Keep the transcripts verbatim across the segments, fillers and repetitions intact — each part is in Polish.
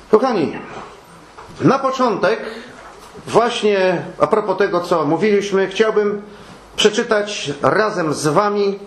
Kochani, na początek, właśnie a propos tego, co mówiliśmy, chciałbym przeczytać razem z wami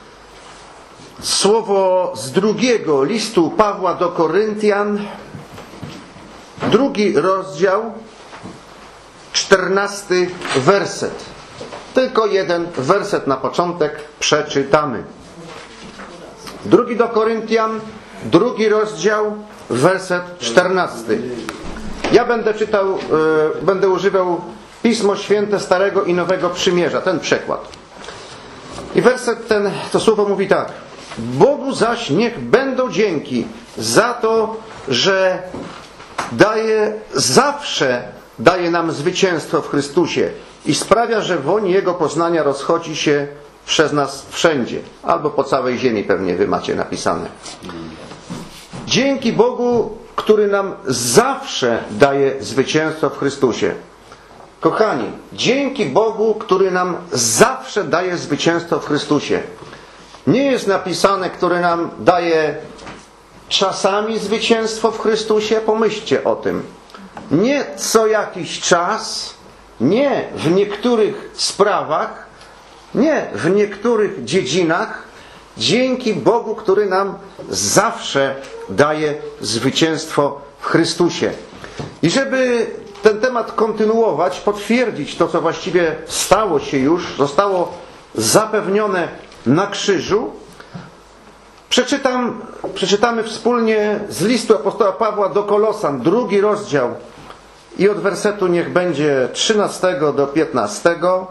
słowo z drugiego listu Pawła do Koryntian, drugi rozdział, czternasty werset. Tylko jeden werset na początek przeczytamy. Drugi do Koryntian, drugi rozdział, werset czternasty. Ja będę czytał, yy, będę używał Pismo Święte Starego i Nowego Przymierza, ten przekład. I werset ten, to słowo mówi tak: Bogu zaś niech będą dzięki za to, że daje, zawsze daje nam zwycięstwo w Chrystusie i sprawia, że woń Jego poznania rozchodzi się przez nas wszędzie. Albo po całej ziemi pewnie wy macie napisane. Dzięki Bogu, który nam zawsze daje zwycięstwo w Chrystusie. Kochani, dzięki Bogu, który nam zawsze daje zwycięstwo w Chrystusie. Nie jest napisane, który nam daje czasami zwycięstwo w Chrystusie. Pomyślcie o tym. Nie co jakiś czas, nie w niektórych sprawach, nie w niektórych dziedzinach. Dzięki Bogu, który nam zawsze daje zwycięstwo w Chrystusie. I żeby ten temat kontynuować, potwierdzić to, co właściwie stało się już, zostało zapewnione na krzyżu, przeczytam, przeczytamy wspólnie z listu apostoła Pawła do Kolosan, drugi rozdział, i od wersetu niech będzie trzynastego do piętnastego.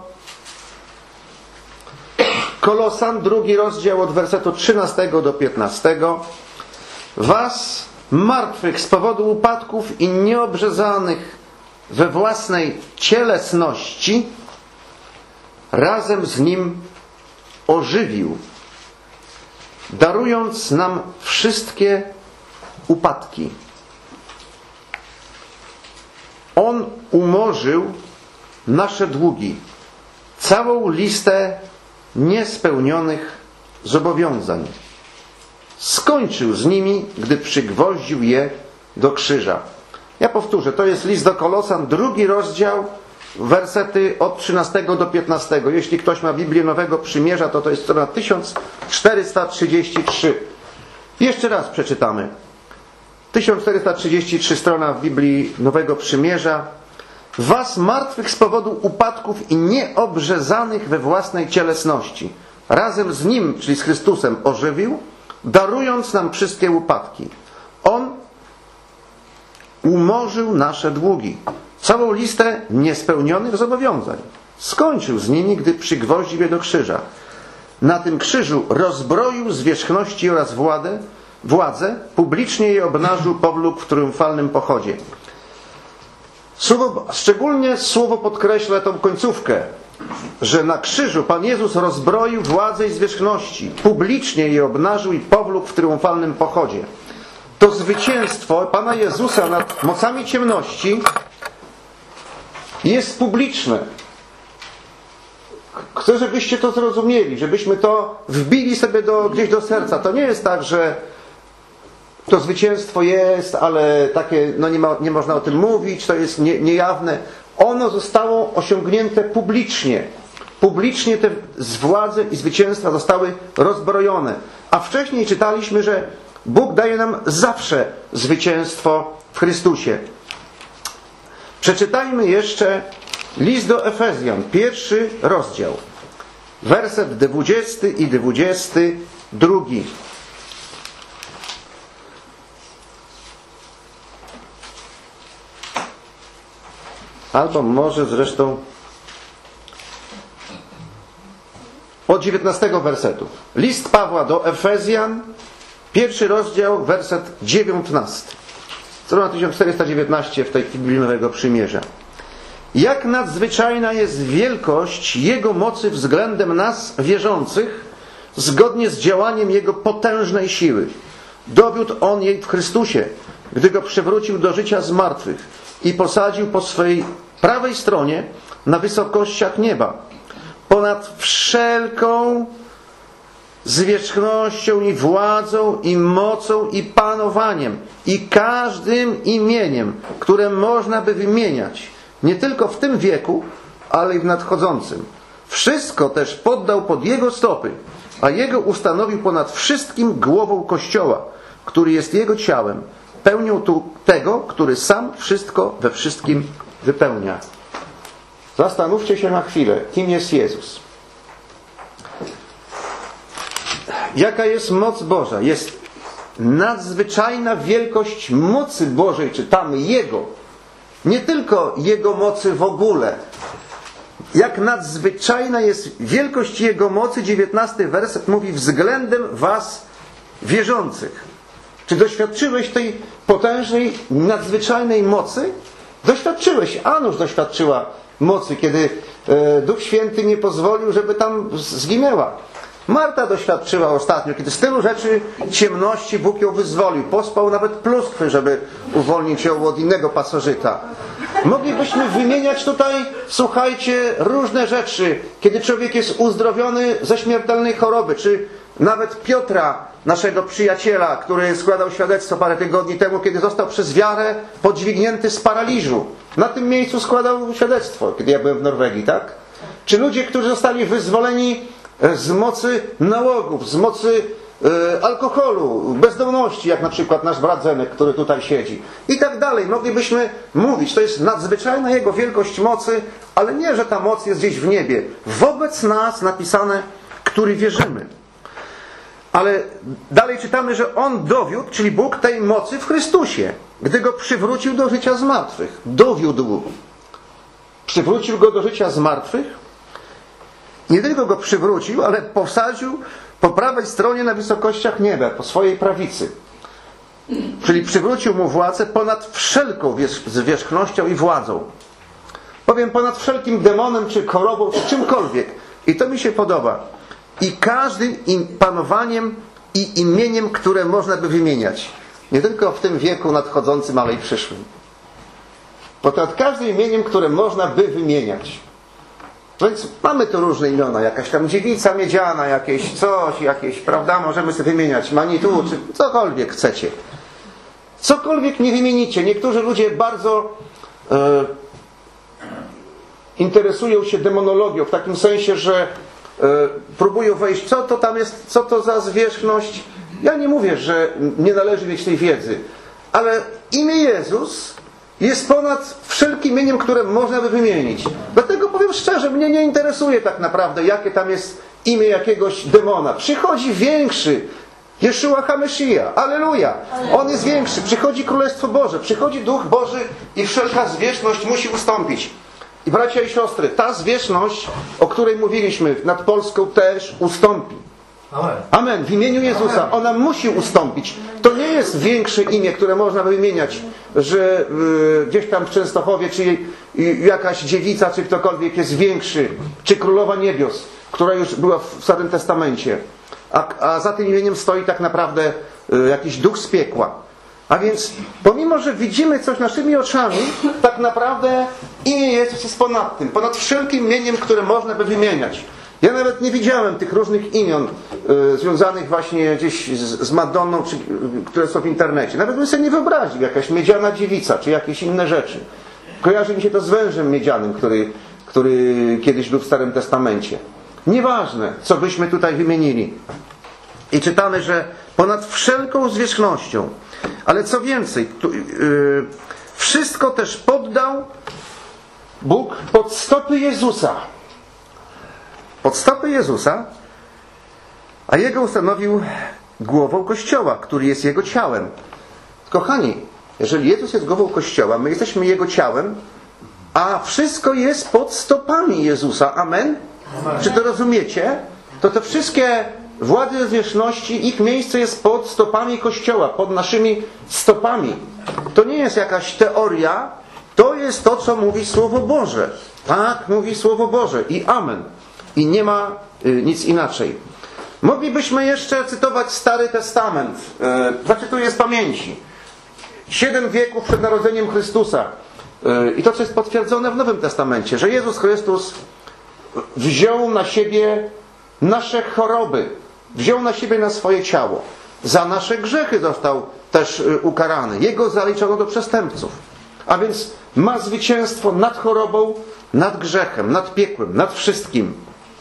Kolosan, drugi rozdział, od wersetu trzynastego do piętnastego. Was, martwych z powodu upadków i nieobrzezanych we własnej cielesności, razem z Nim ożywił, darując nam wszystkie upadki. On umorzył nasze długi, całą listę niespełnionych zobowiązań. Skończył z nimi, gdy przygwoździł je do krzyża. Ja powtórzę, to jest list do Kolosan, drugi rozdział, wersety od trzynastego do piętnastego. Jeśli ktoś ma Biblię Nowego Przymierza, to to jest strona tysiąc czterysta trzydzieści trzy. Jeszcze raz przeczytamy. tysiąc czterysta trzydzieści trzy strona w Biblii Nowego Przymierza. Was, martwych z powodu upadków i nieobrzezanych we własnej cielesności, razem z Nim, czyli z Chrystusem, ożywił, darując nam wszystkie upadki. On umorzył nasze długi, całą listę niespełnionych zobowiązań. Skończył z nimi, gdy przygwoździł je do krzyża. Na tym krzyżu rozbroił zwierzchności oraz władzę, władzę publicznie je obnażył powlókł w triumfalnym pochodzie. Słowo, szczególnie słowo podkreśla tą końcówkę, że na krzyżu Pan Jezus rozbroił władzę i zwierzchności, publicznie je obnażył i powlókł w triumfalnym pochodzie. To zwycięstwo Pana Jezusa nad mocami ciemności jest publiczne. Chcę, żebyście to zrozumieli, żebyśmy to wbili sobie do, gdzieś do serca. To nie jest tak, że to zwycięstwo jest, ale takie, no nie, ma, nie można o tym mówić, to jest nie, niejawne. Ono zostało osiągnięte publicznie. Publicznie te władze i zwycięstwa zostały rozbrojone. A wcześniej czytaliśmy, że Bóg daje nam zawsze zwycięstwo w Chrystusie. Przeczytajmy jeszcze list do Efezjan, pierwszy rozdział, werset dwudziesty i dwudziesty drugi. Albo może zresztą od dziewiętnastego wersetu. List Pawła do Efezjan, pierwszy rozdział, werset dziewiętnasty. Strona tysiąc czterysta dziewiętnaście w tej Biblii Nowego Przymierza. Jak nadzwyczajna jest wielkość Jego mocy względem nas, wierzących, zgodnie z działaniem Jego potężnej siły. Dowiódł On jej w Chrystusie, gdy Go przywrócił do życia z martwych i posadził po swej prawej stronie na wysokościach nieba, ponad wszelką zwierzchnością i władzą i mocą i panowaniem i każdym imieniem, które można by wymieniać, nie tylko w tym wieku, ale i w nadchodzącym. Wszystko też poddał pod Jego stopy, a Jego ustanowił ponad wszystkim głową Kościoła, który jest Jego ciałem, pełnią tu tego, który sam wszystko we wszystkim wypełnia. Zastanówcie się na chwilę, kim jest Jezus. Jaka jest moc Boża? Jest nadzwyczajna wielkość mocy Bożej, czytamy Jego. Nie tylko Jego mocy w ogóle. Jak nadzwyczajna jest wielkość Jego mocy, dziewiętnasty werset mówi, względem was wierzących. Czy doświadczyłeś tej potężnej, nadzwyczajnej mocy? Doświadczyłeś. Anusz doświadczyła mocy, kiedy e, Duch Święty nie pozwolił, żeby tam zginęła. Marta doświadczyła ostatnio, kiedy z tylu rzeczy ciemności Bóg ją wyzwolił. Pospał nawet pluskwy, żeby uwolnić ją od innego pasożyta. Moglibyśmy wymieniać tutaj, słuchajcie, różne rzeczy, kiedy człowiek jest uzdrowiony ze śmiertelnej choroby, czy nawet Piotra, naszego przyjaciela, który składał świadectwo parę tygodni temu, kiedy został przez wiarę podźwignięty z paraliżu. Na tym miejscu składał świadectwo, kiedy ja byłem w Norwegii, tak? Czy ludzie, którzy zostali wyzwoleni z mocy nałogów, z mocy e, alkoholu, bezdomności, jak na przykład nasz brat Zenek, który tutaj siedzi. I tak dalej. Moglibyśmy mówić, to jest nadzwyczajna Jego wielkość mocy, ale nie, że ta moc jest gdzieś w niebie. Wobec nas napisane, który wierzymy. Ale dalej czytamy, że On dowiódł, czyli Bóg, tej mocy w Chrystusie, gdy Go przywrócił do życia z martwych. Dowiódł. Przywrócił Go do życia z martwych. Nie tylko Go przywrócił, ale posadził po prawej stronie na wysokościach nieba, po swojej prawicy. Czyli przywrócił Mu władzę ponad wszelką zwierzchnością i władzą. Powiem, ponad wszelkim demonem, czy chorobą, czy czymkolwiek. I to mi się podoba. I każdym im panowaniem i imieniem, które można by wymieniać. Nie tylko w tym wieku nadchodzącym, ale i przyszłym. Ponad każdym imieniem, które można by wymieniać. Więc mamy tu różne imiona. Jakaś tam dziewica miedziana, jakieś coś, jakieś, prawda? Możemy sobie wymieniać Manitu, czy cokolwiek chcecie. Cokolwiek nie wymienicie. Niektórzy ludzie bardzo e, interesują się demonologią w takim sensie, że próbują wejść, co to tam jest, co to za zwierzchność. Ja nie mówię, że nie należy mieć tej wiedzy, ale imię Jezus jest ponad wszelkim imieniem, które można by wymienić. Dlatego powiem szczerze, mnie nie interesuje tak naprawdę, jakie tam jest imię jakiegoś demona. Przychodzi większy, Jeszua HaMesija, alleluja. On jest większy, przychodzi Królestwo Boże, przychodzi Duch Boży i wszelka zwierzchność musi ustąpić. I bracia i siostry, ta zwierzchność, o której mówiliśmy nad Polską, też ustąpi. Amen. Amen. W imieniu Jezusa. Ona musi ustąpić. To nie jest większe imię, które można wymieniać, że yy, gdzieś tam w Częstochowie, czy yy, jakaś dziewica, czy ktokolwiek jest większy, czy Królowa Niebios, która już była w Starym Testamencie. A, a za tym imieniem stoi tak naprawdę yy, jakiś duch z piekła. A więc, pomimo że widzimy coś naszymi oczami, tak naprawdę imię Jezus jest ponad tym, ponad wszelkim imieniem, które można by wymieniać. Ja nawet nie widziałem tych różnych imion y, związanych właśnie gdzieś z, z Madonną, czy, y, które są w internecie. Nawet bym sobie nie wyobraził, jakaś miedziana dziewica, czy jakieś inne rzeczy. Kojarzy mi się to z wężem miedzianym, który, który kiedyś był w Starym Testamencie. Nieważne, co byśmy tutaj wymienili. I czytamy, że ponad wszelką zwierzchnością. Ale co więcej, tu, yy, wszystko też poddał Bóg pod stopy Jezusa. Pod stopy Jezusa, a Jego ustanowił głową Kościoła, który jest Jego ciałem. Kochani, jeżeli Jezus jest głową Kościoła, my jesteśmy Jego ciałem, a wszystko jest pod stopami Jezusa. Amen? Amen. Czy to rozumiecie? To te wszystkie władze zwierzchności, ich miejsce jest pod stopami Kościoła, pod naszymi stopami. To nie jest jakaś teoria, to jest to, co mówi Słowo Boże. Tak, mówi Słowo Boże i amen. I nie ma y, nic inaczej. Moglibyśmy jeszcze cytować Stary Testament. Y, zacytuję z pamięci. Siedem wieków przed narodzeniem Chrystusa. Y, I to, co jest potwierdzone w Nowym Testamencie, że Jezus Chrystus wziął na siebie nasze choroby. wziął na siebie na swoje ciało. Za nasze grzechy został też ukarany. Jego zaliczono do przestępców. A więc ma zwycięstwo nad chorobą, nad grzechem, nad piekłem, nad wszystkim.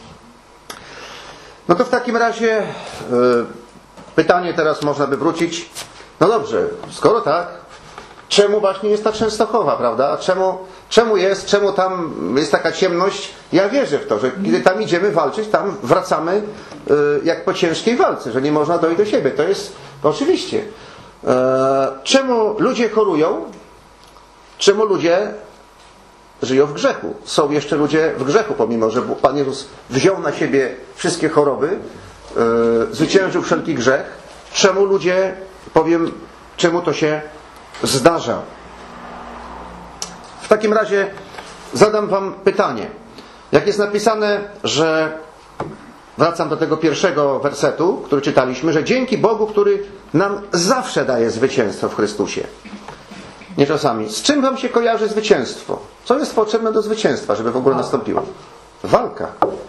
No to w takim razie yy, pytanie teraz można by wrócić. No dobrze, skoro tak, czemu właśnie jest ta Częstochowa, prawda? Czemu, czemu jest, czemu tam jest taka ciemność? Ja wierzę w to, że kiedy tam idziemy walczyć, tam wracamy yy, jak po ciężkiej walce, że nie można dojść do siebie. To jest oczywiście. Yy, czemu ludzie chorują? Czemu ludzie żyją w grzechu? Są jeszcze ludzie w grzechu, pomimo że Pan Jezus wziął na siebie wszystkie choroby, yy, zwyciężył wszelki grzech. Czemu ludzie, powiem, czemu to się zdarza? W takim razie zadam wam pytanie. Jak jest napisane, że wracam do tego pierwszego wersetu, który czytaliśmy, że dzięki Bogu, który nam zawsze daje zwycięstwo w Chrystusie. Nie czasami. Z czym wam się kojarzy zwycięstwo? Co jest potrzebne do zwycięstwa, żeby w ogóle nastąpiło? Walka.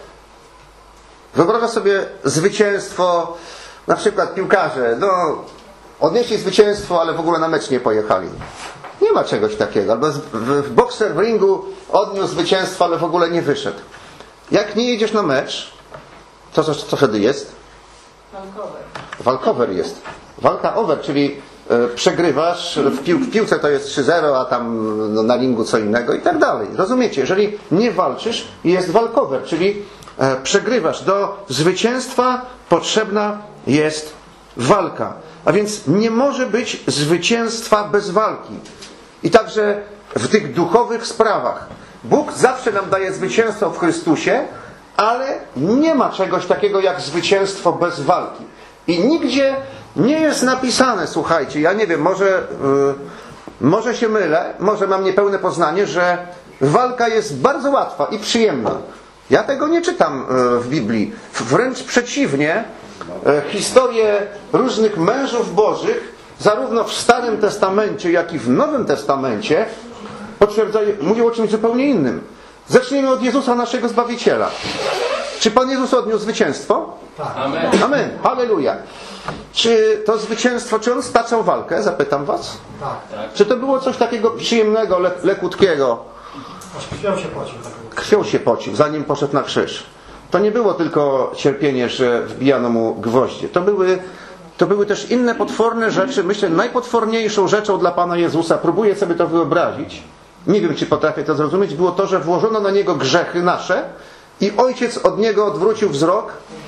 Wyobraża sobie zwycięstwo, na przykład piłkarze, no odnieśli zwycięstwo, ale w ogóle na mecz nie pojechali. Nie ma czegoś takiego. Albo w bokser w ringu odniósł zwycięstwo, ale w ogóle nie wyszedł. Jak nie jedziesz na mecz, to co, co wtedy jest? Walkover. Walkover jest. Walka over, czyli e, przegrywasz, w, pił, w piłce to jest trzy zero, a tam no, na ringu co innego i tak dalej. Rozumiecie? Jeżeli nie walczysz, jest walkover, czyli e, przegrywasz. Do zwycięstwa potrzebna jest walka. A więc nie może być zwycięstwa bez walki. I także w tych duchowych sprawach. Bóg zawsze nam daje zwycięstwo w Chrystusie, ale nie ma czegoś takiego jak zwycięstwo bez walki. I nigdzie nie jest napisane, słuchajcie, ja nie wiem, może, yy, może się mylę, może mam niepełne poznanie, że walka jest bardzo łatwa i przyjemna. Ja tego nie czytam yy, w Biblii. Wręcz przeciwnie, yy, historie różnych mężów bożych, zarówno w Starym Testamencie, jak i w Nowym Testamencie, potwierdzają, mówią o czymś zupełnie innym. Zacznijmy od Jezusa, naszego Zbawiciela. Czy Pan Jezus odniósł zwycięstwo? Tak. Amen. Amen. Halleluja. Czy to zwycięstwo, czy on staczał walkę? Zapytam was. Tak. Tak. Czy to było coś takiego przyjemnego, le, lekutkiego? Aż krwią się pocił. Krwią się pocił, zanim poszedł na krzyż. To nie było tylko cierpienie, że wbijano mu gwoździe. To były, to były też inne potworne rzeczy. Myślę, najpotworniejszą rzeczą dla Pana Jezusa, próbuję sobie to wyobrazić, nie wiem, czy potrafię to zrozumieć, było to, że włożono na Niego grzechy nasze i Ojciec od Niego odwrócił wzrok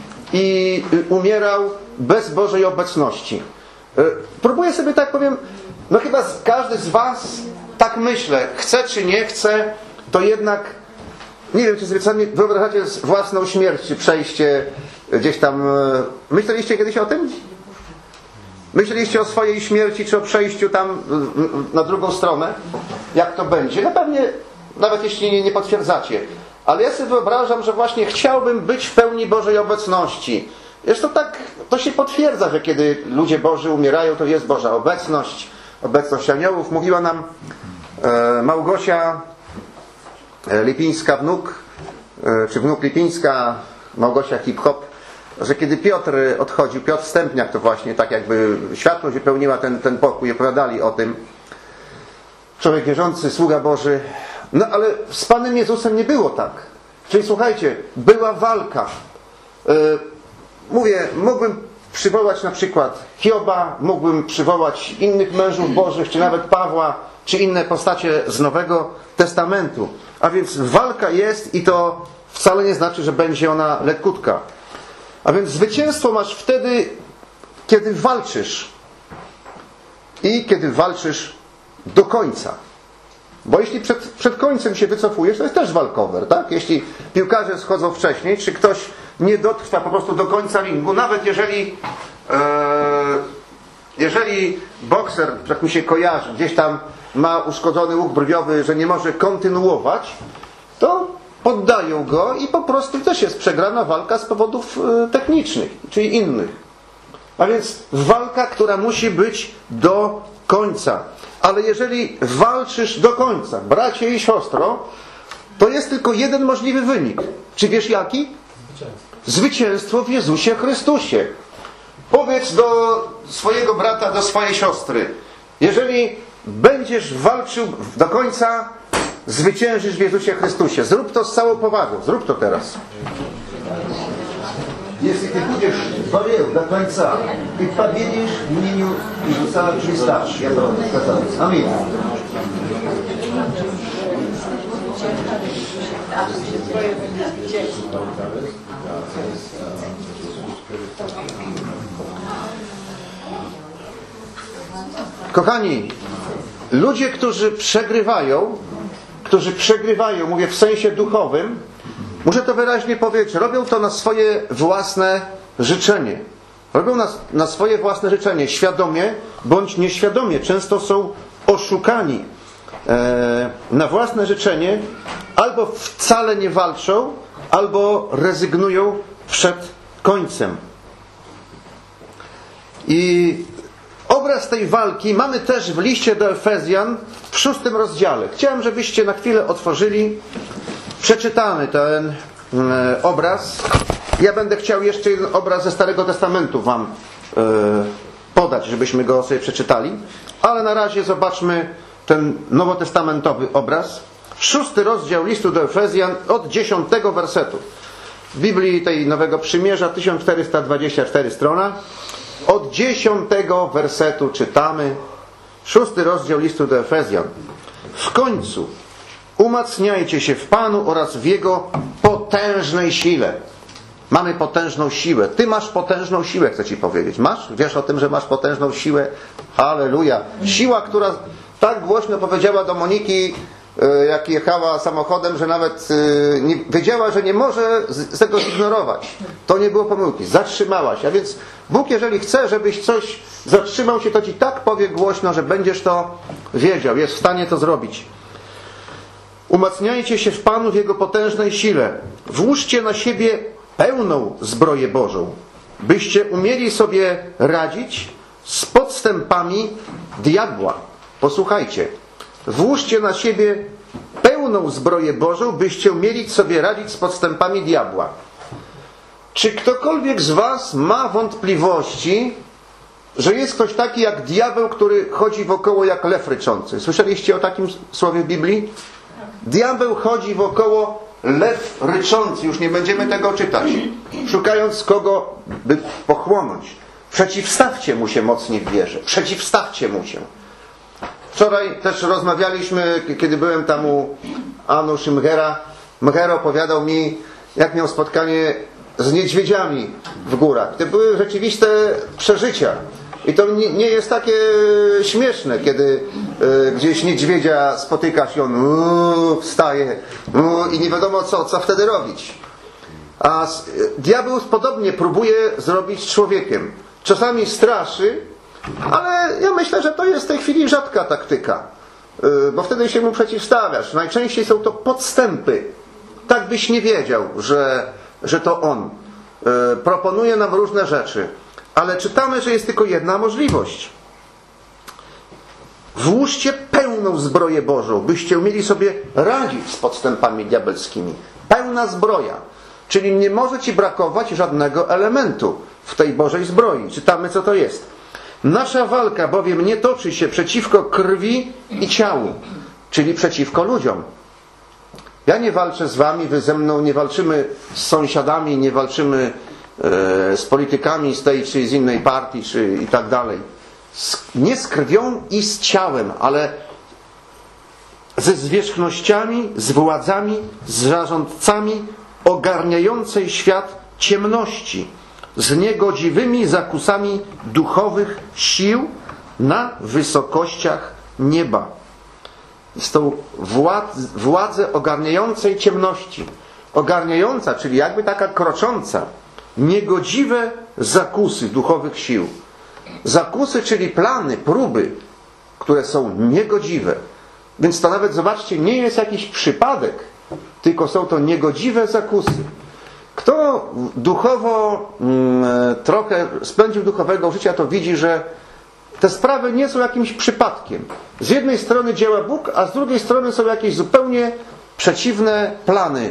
i umierał bez Bożej obecności. Próbuję sobie tak powiem, no chyba każdy z was tak myślę, chce czy nie chce, to jednak nie wiem, czy sobie sami wyobrażacie własną śmierć, czy przejście gdzieś tam. Myśleliście kiedyś o tym? Myśleliście o swojej śmierci, czy o przejściu tam na drugą stronę? Jak to będzie? No pewnie, nawet jeśli nie potwierdzacie. Ale ja sobie wyobrażam, że właśnie chciałbym być w pełni Bożej obecności. Zresztą tak, to się potwierdza, że kiedy ludzie Boży umierają, to jest Boża obecność, obecność aniołów. Mówiła nam e, Małgosia e, Lipińska, wnuk, e, czy wnuk Lipińska, Małgosia Hip-Hop, że kiedy Piotr odchodził, Piotr Stępniak to właśnie tak jakby światłość wypełniła ten, ten pokój, opowiadali o tym. Człowiek wierzący, sługa Boży. No ale z Panem Jezusem nie było tak. Czyli słuchajcie, była walka. Yy, mówię, mógłbym przywołać na przykład Hioba, mógłbym przywołać innych mężów bożych, czy nawet Pawła, czy inne postacie z Nowego Testamentu. A więc walka jest i to wcale nie znaczy, że będzie ona lekkutka. A więc zwycięstwo masz wtedy, kiedy walczysz. I kiedy walczysz do końca. Bo jeśli przed, przed końcem się wycofujesz, to jest też walkover, tak? Jeśli piłkarze schodzą wcześniej, czy ktoś nie dotrwa po prostu do końca ringu, nawet jeżeli e, jeżeli bokser, jak mi się kojarzy, gdzieś tam ma uszkodzony łuk brwiowy, że nie może kontynuować, to poddają go i po prostu też jest przegrana walka z powodów e, technicznych, czyli innych. A więc walka, która musi być do końca. Ale jeżeli walczysz do końca, bracie i siostro, to jest tylko jeden możliwy wynik. Czy wiesz jaki? Zwycięstwo w Jezusie Chrystusie. Powiedz do swojego brata, do swojej siostry: jeżeli będziesz walczył do końca, zwyciężysz w Jezusie Chrystusie. Zrób to z całą powagą. Zrób to teraz. Jeśli ty będziesz walczył do końca i победишь w imieniu Jezusa Chrystusa. Ja to сказал. Amen. Kochani, ludzie, którzy przegrywają, którzy przegrywają, mówię w sensie duchowym, muszę to wyraźnie powiedzieć, robią to na swoje własne życzenie. Robią na, na swoje własne życzenie, świadomie bądź nieświadomie. Często są oszukani e, na własne życzenie, albo wcale nie walczą, albo rezygnują przed końcem. I obraz tej walki mamy też w liście do Efezjan w szóstym rozdziale. Chciałem, żebyście na chwilę otworzyli. Przeczytamy ten e, obraz. Ja będę chciał jeszcze jeden obraz ze Starego Testamentu wam e, podać, żebyśmy go sobie przeczytali. Ale na razie zobaczmy ten nowotestamentowy obraz. Szósty rozdział listu do Efezjan od dziesiątego wersetu. W Biblii tej Nowego Przymierza, tysiąc czterysta dwadzieścia cztery strona. Od dziesiątego wersetu czytamy. Szósty rozdział listu do Efezjan. W końcu umacniajcie się w Panu oraz w Jego potężnej sile. Mamy potężną siłę. Ty masz potężną siłę, chcę Ci powiedzieć. Masz? Wiesz o tym, że masz potężną siłę? Halleluja. Siła, która tak głośno powiedziała do Moniki, jak jechała samochodem, że nawet nie, wiedziała, że nie może z tego zignorować. To nie było pomyłki. Zatrzymała się. A więc Bóg, jeżeli chce, żebyś coś zatrzymał się, to Ci tak powie głośno, że będziesz to wiedział. Jest w stanie to zrobić. Umacniajcie się w Panu w Jego potężnej sile. Włóżcie na siebie pełną zbroję Bożą, byście umieli sobie radzić z podstępami diabła. Posłuchajcie. Włóżcie na siebie pełną zbroję Bożą, byście umieli sobie radzić z podstępami diabła. Czy ktokolwiek z was ma wątpliwości, że jest ktoś taki jak diabeł, który chodzi wokoło jak lew ryczący? Słyszeliście o takim słowie w Biblii? Diabeł chodzi wokoło lew ryczący. Już nie będziemy tego czytać. Szukając kogo by pochłonąć. Przeciwstawcie mu się mocniej w wierze. Przeciwstawcie mu się. Wczoraj też rozmawialiśmy, kiedy byłem tam u Anuszy Mchera. Mcher opowiadał mi, jak miał spotkanie z niedźwiedziami w górach. To były rzeczywiste przeżycia. I to nie, nie jest takie śmieszne, kiedy y, gdzieś niedźwiedzia spotykasz i on uuu, wstaje uuu, i nie wiadomo co, co wtedy robić. A z, y, diabeł podobnie próbuje zrobić z człowiekiem. Czasami straszy, ale ja myślę, że to jest w tej chwili rzadka taktyka. Y, bo wtedy się mu przeciwstawiasz. Najczęściej są to podstępy. Tak byś nie wiedział, że, że to on. Y, proponuje nam różne rzeczy. Ale czytamy, że jest tylko jedna możliwość. Włóżcie pełną zbroję Bożą, byście umieli sobie radzić z podstępami diabelskimi. Pełna zbroja. Czyli nie może Ci brakować żadnego elementu w tej Bożej zbroi. Czytamy, co to jest. Nasza walka bowiem nie toczy się przeciwko krwi i ciału, czyli przeciwko ludziom. Ja nie walczę z wami, wy ze mną, nie walczymy z sąsiadami, nie walczymy e, z politykami z tej czy z innej partii, czy i tak dalej. Z, nie z krwią i z ciałem, ale ze zwierzchnościami, z władzami, z zarządcami ogarniającej świat ciemności, z niegodziwymi zakusami duchowych sił na wysokościach nieba. Z tą władz, władzę ogarniającej ciemności. Ogarniająca, czyli jakby taka krocząca. Niegodziwe zakusy duchowych sił. Zakusy, czyli plany, próby, które są niegodziwe. Więc to nawet, zobaczcie, nie jest jakiś przypadek, tylko są to niegodziwe zakusy. Kto duchowo mm, trochę spędził duchowego życia, to widzi, że te sprawy nie są jakimś przypadkiem. Z jednej strony działa Bóg, a z drugiej strony są jakieś zupełnie przeciwne plany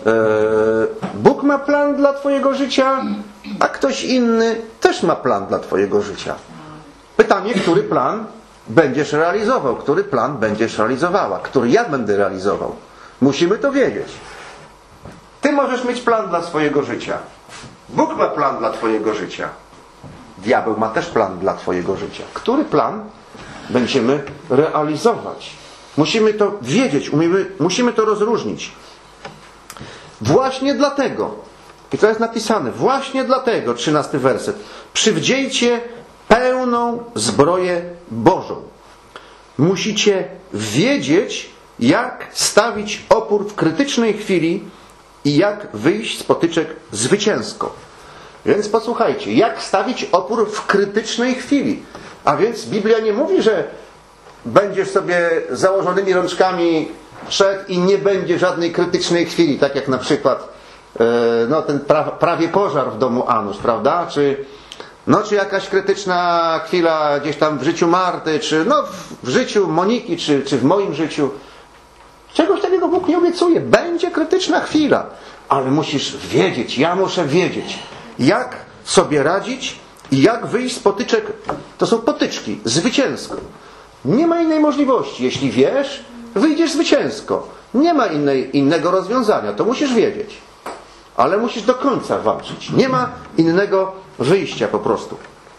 Bóg ma plan dla twojego życia, a ktoś inny też ma plan dla twojego życia. Pytanie, który plan będziesz realizował, który plan będziesz realizowała, który ja będę realizował. Musimy to wiedzieć. Ty możesz mieć plan dla swojego życia. Bóg ma plan dla twojego życia. Diabeł ma też plan dla twojego życia. Który plan będziemy realizować? Musimy to wiedzieć, umiemy, musimy to rozróżnić. Właśnie dlatego, i to jest napisane, właśnie dlatego, trzynasty werset, przywdziejcie pełną zbroję Bożą. Musicie wiedzieć, jak stawić opór w krytycznej chwili i jak wyjść z potyczek zwycięsko. Więc posłuchajcie, jak stawić opór w krytycznej chwili. A więc Biblia nie mówi, że będziesz sobie założonymi rączkami szedł i nie będzie żadnej krytycznej chwili, tak jak na przykład no, ten pra, prawie pożar w domu Anusz, prawda? Czy, no, czy jakaś krytyczna chwila gdzieś tam w życiu Marty, czy no, w życiu Moniki, czy, czy w moim życiu. Czegoś takiego Bóg nie obiecuje. Będzie krytyczna chwila. Ale musisz wiedzieć, ja muszę wiedzieć, jak sobie radzić i jak wyjść z potyczek. To są potyczki, zwycięsko. Nie ma innej możliwości. Jeśli wiesz, wyjdziesz zwycięsko. Nie ma innej, innego rozwiązania. To musisz wiedzieć. Ale musisz do końca walczyć. Nie ma innego wyjścia po prostu.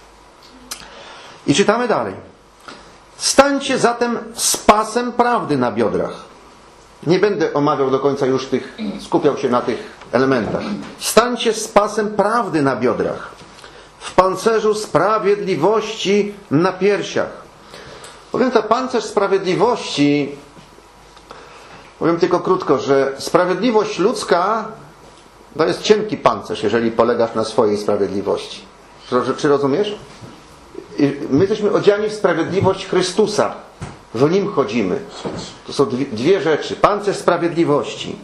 I czytamy dalej. Stańcie zatem z pasem prawdy na biodrach. Nie będę omawiał do końca już tych, skupiał się na tych elementach. Stańcie z pasem prawdy na biodrach. W pancerzu sprawiedliwości na piersiach. Powiem to, pancerz sprawiedliwości, powiem tylko krótko, że sprawiedliwość ludzka to jest cienki pancerz, jeżeli polegasz na swojej sprawiedliwości. Czy rozumiesz? My jesteśmy odziani w sprawiedliwość Chrystusa. W Nim chodzimy. To są dwie, dwie rzeczy. Pancerz sprawiedliwości.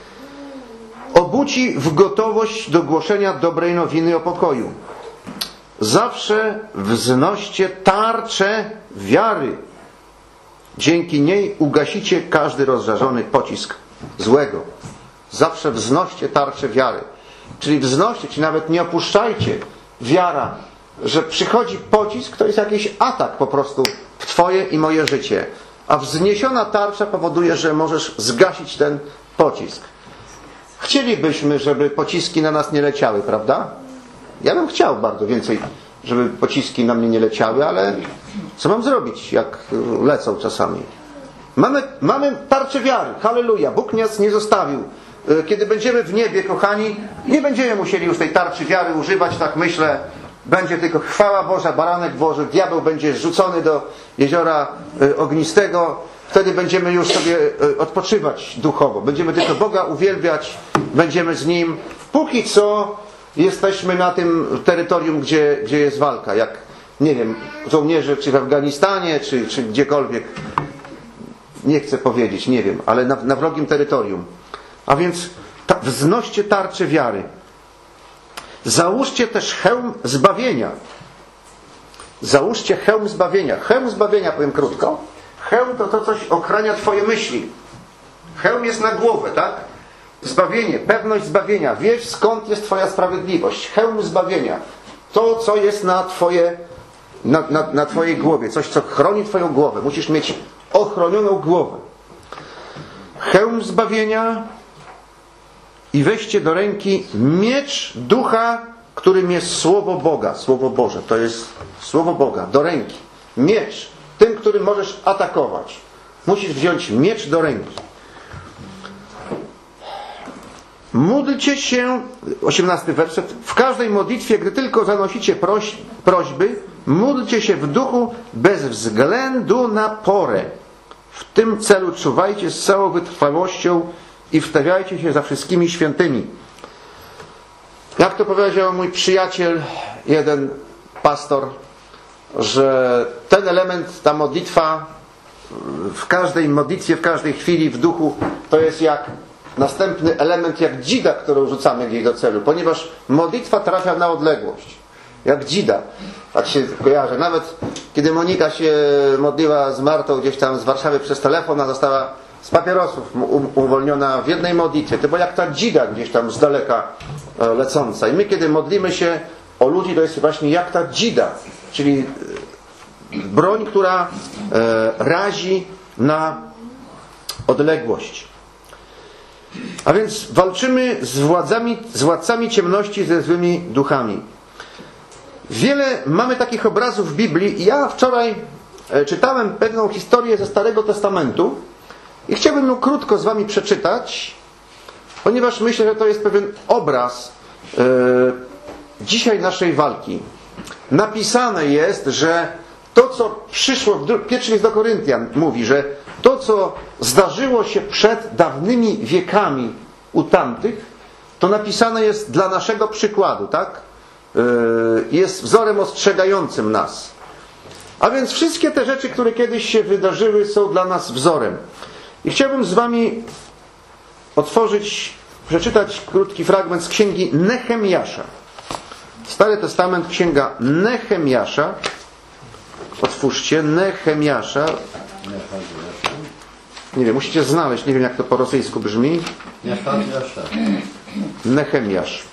Obuci w gotowość do głoszenia dobrej nowiny o pokoju. Zawsze wznoście tarczę wiary. Dzięki niej ugasicie każdy rozżarzony pocisk złego. Zawsze wznoście tarczę wiary. Czyli wznoście, czyli nawet nie opuszczajcie. Wiara, że przychodzi pocisk, to jest jakiś atak po prostu w twoje i moje życie. A wzniesiona tarcza powoduje, że możesz zgasić ten pocisk. Chcielibyśmy, żeby pociski na nas nie leciały, prawda? Ja bym chciał bardzo więcej, żeby pociski na mnie nie leciały, ale co mam zrobić, jak lecą czasami? Mamy, mamy tarczę wiary. Halleluja. Bóg nas nie zostawił. Kiedy będziemy w niebie, kochani, nie będziemy musieli już tej tarczy wiary używać, tak myślę. Będzie tylko chwała Boża, baranek Boży, diabeł będzie zrzucony do jeziora ognistego. Wtedy będziemy już sobie odpoczywać duchowo. Będziemy tylko Boga uwielbiać, będziemy z Nim. Póki co jesteśmy na tym terytorium, gdzie, gdzie jest walka. Jak, nie wiem, żołnierze czy w Afganistanie, czy, czy gdziekolwiek. Nie chcę powiedzieć, nie wiem, ale na, na wrogim terytorium. A więc ta, wznoście tarczę wiary. Załóżcie też hełm zbawienia. Załóżcie hełm zbawienia. Hełm zbawienia, powiem krótko. Hełm to to coś ochrania twoje myśli. Hełm jest na głowę, tak? Zbawienie, pewność zbawienia. Wiesz, skąd jest twoja sprawiedliwość. Hełm zbawienia. To, co jest na, twoje, na, na, na twojej głowie. Coś, co chroni twoją głowę. Musisz mieć ochronioną głowę. Hełm zbawienia. I weźcie do ręki miecz ducha, którym jest Słowo Boga. Słowo Boże, to jest Słowo Boga. Do ręki. Miecz. Tym, którym możesz atakować. Musisz wziąć miecz do ręki. Módlcie się, osiemnasty werset, w każdej modlitwie, gdy tylko zanosicie proś, prośby, módlcie się w duchu bez względu na porę. W tym celu czuwajcie z całą wytrwałością i wstawiajcie się za wszystkimi świętymi. Jak to powiedział mój przyjaciel, jeden pastor, że ten element, ta modlitwa w każdej modlitwie, w każdej chwili w duchu, to jest jak następny element, jak dzida, którą rzucamy gdzieś do celu, ponieważ modlitwa trafia na odległość. Jak dzida. Tak się kojarzy. Nawet kiedy Monika się modliła z Martą gdzieś tam z Warszawy przez telefon, a została z papierosów um- uwolniona w jednej modlitwie. To była jak ta dzida gdzieś tam z daleka e, lecąca. I my, kiedy modlimy się o ludzi, to jest właśnie jak ta dzida, czyli e, broń, która e, razi na odległość. A więc walczymy z władzami, z władcami ciemności, ze złymi duchami. Wiele mamy takich obrazów w Biblii i ja wczoraj czytałem pewną historię ze Starego Testamentu i chciałbym ją krótko z wami przeczytać, ponieważ myślę, że to jest pewien obraz yy, dzisiaj naszej walki. Napisane jest, że to, co przyszło, w pierwszy list do Koryntian mówi, że to, co zdarzyło się przed dawnymi wiekami u tamtych, to napisane jest dla naszego przykładu, tak? Jest wzorem ostrzegającym nas. A więc wszystkie te rzeczy, które kiedyś się wydarzyły, są dla nas wzorem. I chciałbym z wami otworzyć, przeczytać krótki fragment z księgi Nehemiasza. Stary Testament, księga Nehemiasza. Otwórzcie, Nehemiasza. Nie wiem, musicie znaleźć, nie wiem jak to po rosyjsku brzmi. Nehemiasz.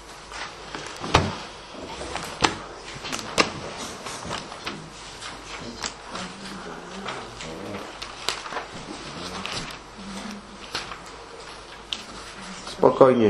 Spokojnie.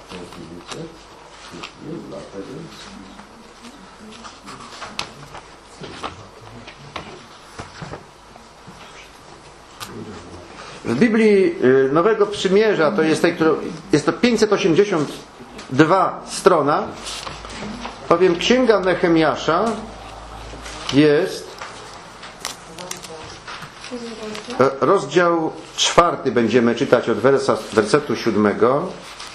W Biblii Nowego Przymierza, to jest, tej, jest to pięćset osiemdziesiąt dwa strona, bowiem księga Nehemiasza jest rozdział czwarty, będziemy czytać od wersa, wersetu siódmego.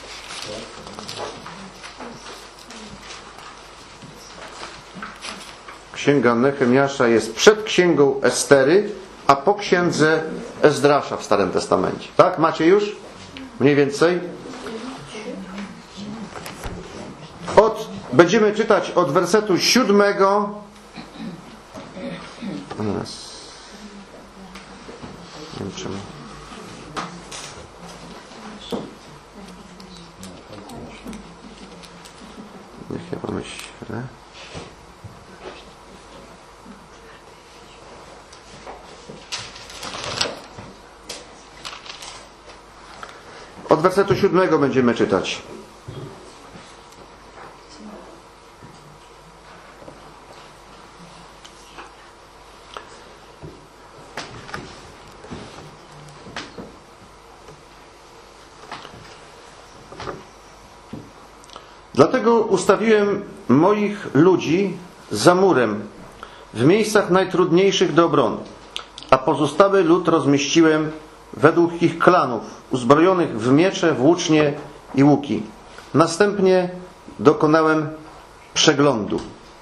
Księga Nehemiasza jest przed księgą Estery, a po księdze Ezdrasza w Starym Testamencie. Tak? Macie już? Mniej więcej? Od, będziemy czytać od wersetu siódmego. Raz. Nie wiem czemu. Niech ja pomyślę. Od wersetu siódmego będziemy czytać. Dlatego ustawiłem moich ludzi za murem w miejscach najtrudniejszych do obrony, a pozostały lud rozmieściłem według ich klanów, uzbrojonych w miecze, włócznie i łuki. Następnie dokonałem przeglądu.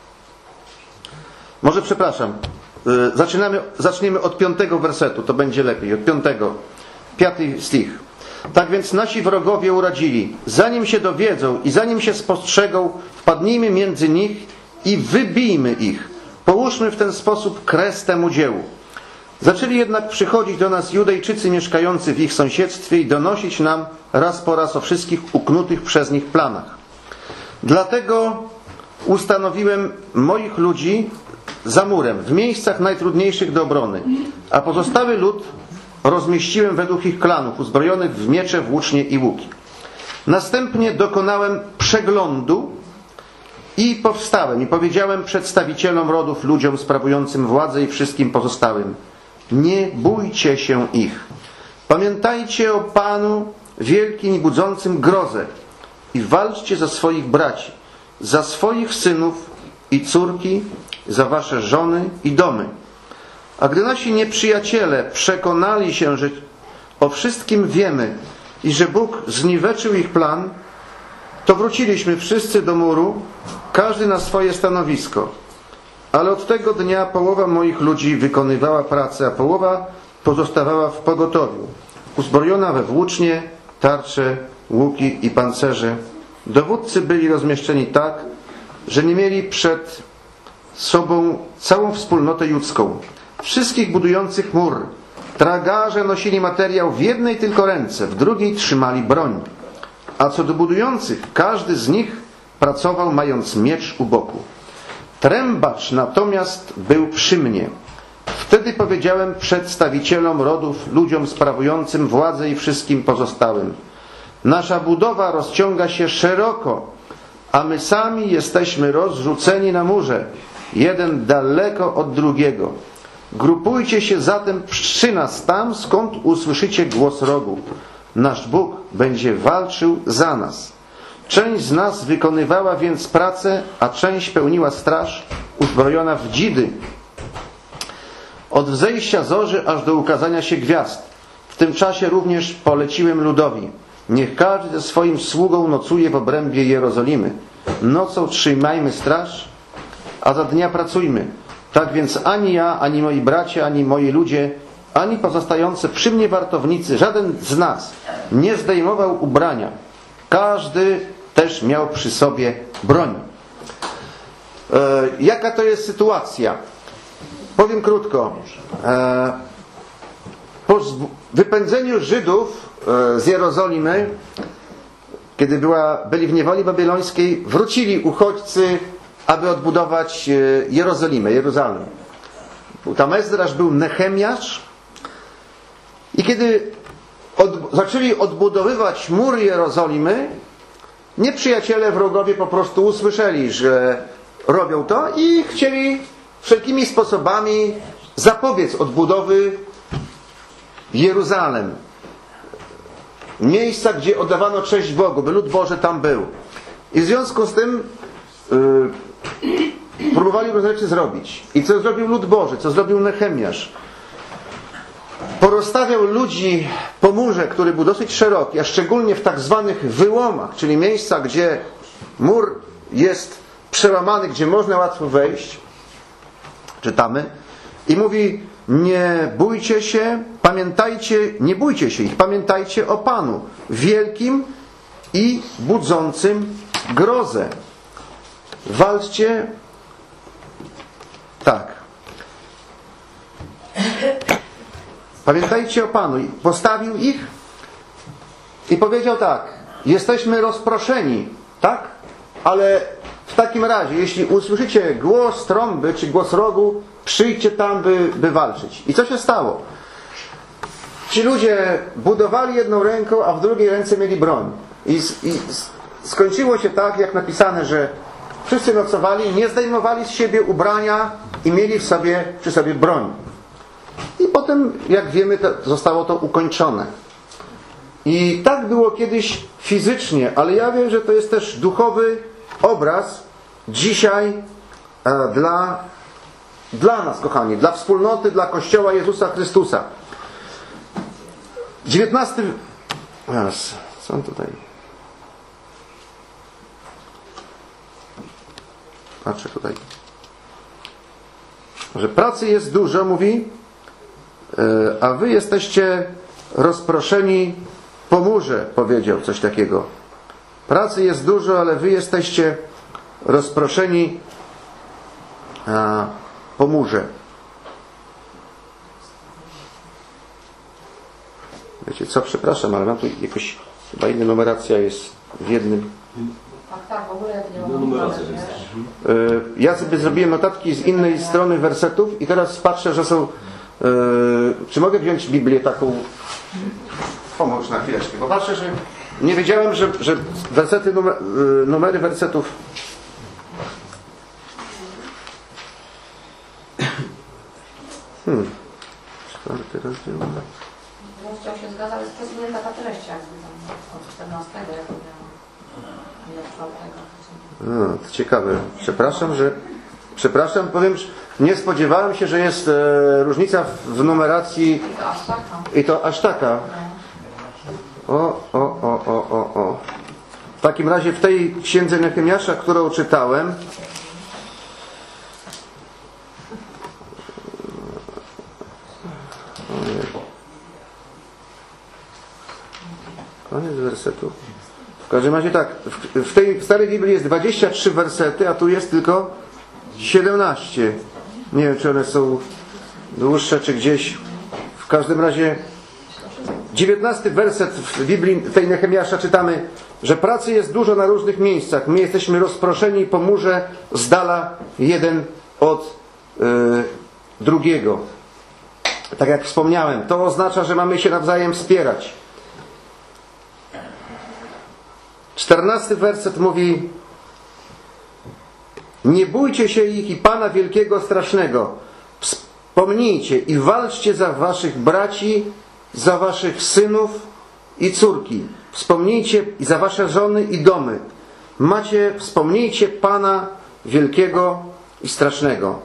Może przepraszam, zaczynamy, zaczniemy od piątego wersetu, to będzie lepiej, od piątego. Piąty stich. Tak więc nasi wrogowie uradzili, zanim się dowiedzą i zanim się spostrzegą, wpadnijmy między nich i wybijmy ich. Połóżmy w ten sposób kres temu dziełu. Zaczęli jednak przychodzić do nas Judejczycy mieszkający w ich sąsiedztwie i donosić nam raz po raz o wszystkich uknutych przez nich planach. Dlatego ustanowiłem moich ludzi za murem, w miejscach najtrudniejszych do obrony, a pozostały lud rozmieściłem według ich klanów, uzbrojonych w miecze, włócznie i łuki. Następnie dokonałem przeglądu i powstałem i powiedziałem przedstawicielom rodów, ludziom sprawującym władzę i wszystkim pozostałym: nie bójcie się ich. Pamiętajcie o Panu wielkim i budzącym grozę i walczcie za swoich braci, za swoich synów i córki, za wasze żony i domy. A gdy nasi nieprzyjaciele przekonali się, że o wszystkim wiemy i że Bóg zniweczył ich plan, to wróciliśmy wszyscy do muru, każdy na swoje stanowisko. Ale od tego dnia połowa moich ludzi wykonywała pracę, a połowa pozostawała w pogotowiu, uzbrojona we włócznie, tarcze, łuki i pancerze. Dowódcy byli rozmieszczeni tak, że nie mieli przed sobą całą wspólnotę judzką, wszystkich budujących mur, Tragarze nosili materiał w jednej tylko ręce, w drugiej trzymali broń. A co do budujących, każdy z nich pracował mając miecz u boku. Trębacz natomiast był przy mnie. Wtedy powiedziałem przedstawicielom rodów, ludziom sprawującym władzę i wszystkim pozostałym: nasza budowa rozciąga się szeroko, a my sami jesteśmy rozrzuceni na murze, jeden daleko od drugiego. Grupujcie się zatem przy nas tam, skąd usłyszycie głos rogu. Nasz Bóg będzie walczył za nas. Część z nas wykonywała więc pracę, a część pełniła straż, uzbrojona w dzidy. Od wzejścia zorzy aż do ukazania się gwiazd. W tym czasie również poleciłem ludowi: niech każdy ze swoim sługą nocuje w obrębie Jerozolimy. Nocą trzymajmy straż, a za dnia pracujmy. Tak więc ani ja, ani moi bracia, ani moi ludzie, ani pozostający przy mnie wartownicy, żaden z nas nie zdejmował ubrania. Każdy też miał przy sobie broń. E, jaka to jest sytuacja? Powiem krótko. E, po wypędzeniu Żydów e, z Jerozolimy, kiedy była, byli w niewoli babilońskiej, wrócili uchodźcy, aby odbudować Jerozolimę, Jeruzalem. Był tam Ezdrasz, był Nehemiasz. I kiedy od, zaczęli odbudowywać mur Jerozolimy, nieprzyjaciele, wrogowie po prostu usłyszeli, że robią to i chcieli wszelkimi sposobami zapobiec odbudowy Jeruzalem. Miejsca, gdzie oddawano cześć Bogu, by lud Boży tam był. I w związku z tym yy, próbowali różne rzeczy zrobić. I co zrobił lud Boży? Co zrobił Nehemiasz? Porozstawiał ludzi po murze, który był dosyć szeroki, a szczególnie w tak zwanych wyłomach, czyli miejscach, gdzie mur jest przełamany, gdzie można łatwo wejść. Czytamy. I mówi: nie bójcie się, pamiętajcie, nie bójcie się ich, pamiętajcie o Panu, wielkim i budzącym grozę. Walczcie tak. Pamiętajcie o Panu. Postawił ich i powiedział tak: jesteśmy rozproszeni, tak? Ale w takim razie, jeśli usłyszycie głos trąby czy głos rogu, przyjdźcie tam, by, by walczyć. I co się stało? Ci ludzie budowali jedną ręką, a w drugiej ręce mieli broń. I, i skończyło się tak, jak napisane, że wszyscy nocowali, nie zdejmowali z siebie ubrania i mieli w sobie, przy sobie broń. I potem, jak wiemy, to zostało to ukończone. I tak było kiedyś fizycznie, ale ja wiem, że to jest też duchowy obraz dzisiaj e, dla, dla nas, kochani, dla wspólnoty, dla Kościoła Jezusa Chrystusa. dziewiętnasty... Teraz, co on tutaj... Patrzę tutaj. Że pracy jest dużo, mówi, a wy jesteście rozproszeni po murze, powiedział coś takiego. Pracy jest dużo, ale wy jesteście rozproszeni po murze. Wiecie co, przepraszam, ale mam tu jakoś, chyba inna numeracja jest w jednym. Tak, tak, w ogóle ja nie mam. Ja sobie zrobiłem notatki z innej strony wersetów i teraz patrzę, że są... Czy mogę wziąć Biblię taką? Pomóż na chwileczkę, bo patrzę, że nie wiedziałem, że, że wersety, numer, numery wersetów... Hmm. Czwarty rozdział. Rozdział się zgadza, ale jest przesunięta ta treść, jakby tam od czternastego, jak miałam. Nie od czwartego. No, to ciekawe. Przepraszam, że... Przepraszam, powiem, że nie spodziewałem się, że jest e, różnica w, w numeracji. I to aż taka. I to aż taka. O, o, o, o, o, o. W takim razie w tej księdze Nehemiasza, którą czytałem, koniec wersetu. W każdym razie tak, w, w tej starej Biblii jest dwadzieścia trzy wersety, a tu jest tylko siedemnaście. Nie wiem, czy one są dłuższe, czy gdzieś W każdym razie dziewiętnasty werset w Biblii tej Nehemiasza czytamy, że pracy jest dużo na różnych miejscach. My jesteśmy rozproszeni po murze z dala jeden od yy, drugiego. Tak jak wspomniałem, to oznacza, że mamy się nawzajem wspierać. czternasty werset mówi: nie bójcie się ich i Pana Wielkiego Strasznego. Wspomnijcie i walczcie za waszych braci, za waszych synów i córki. Wspomnijcie i za wasze żony i domy. Macie, wspomnijcie Pana Wielkiego i Strasznego.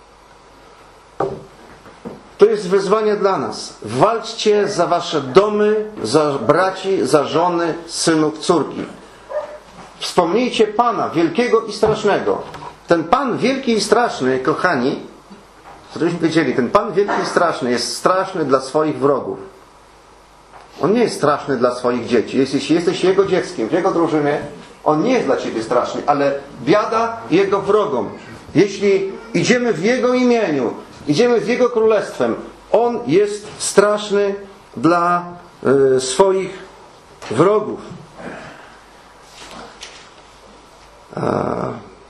To jest wyzwanie dla nas. Walczcie za wasze domy, za braci, za żony, synów, córki. Wspomnijcie Pana Wielkiego i Strasznego. Ten Pan Wielki i Straszny, kochani, żebyśmy wiedzieli, ten Pan Wielki i Straszny jest straszny dla swoich wrogów. On nie jest straszny dla swoich dzieci. Jeśli jesteś Jego dzieckiem, w Jego drużynie, On nie jest dla Ciebie straszny, ale biada Jego wrogom. Jeśli idziemy w Jego imieniu, idziemy w Jego królestwem, On jest straszny dla y, swoich wrogów. A...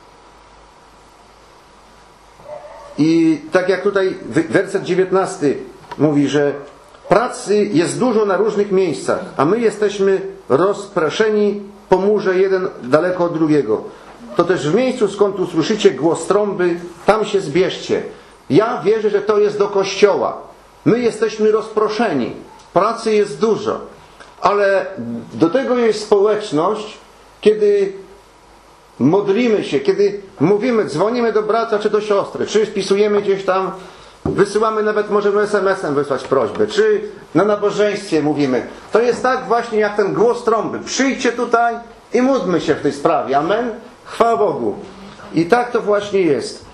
I tak jak tutaj werset dziewiętnasty mówi, że pracy jest dużo na różnych miejscach, a my jesteśmy rozproszeni po murze jeden daleko od drugiego. To też w miejscu, skąd usłyszycie głos trąby, tam się zbierzcie. Ja wierzę, że to jest do Kościoła. My jesteśmy rozproszeni. Pracy jest dużo. Ale do tego jest społeczność, kiedy modlimy się, kiedy mówimy, dzwonimy do brata czy do siostry, czy wpisujemy gdzieś tam, wysyłamy, nawet możemy es em esem wysłać prośbę, czy na nabożeństwie mówimy. To jest tak właśnie jak ten głos trąby. Przyjdźcie tutaj i módlmy się w tej sprawie. Amen? Chwała Bogu. I tak to właśnie jest.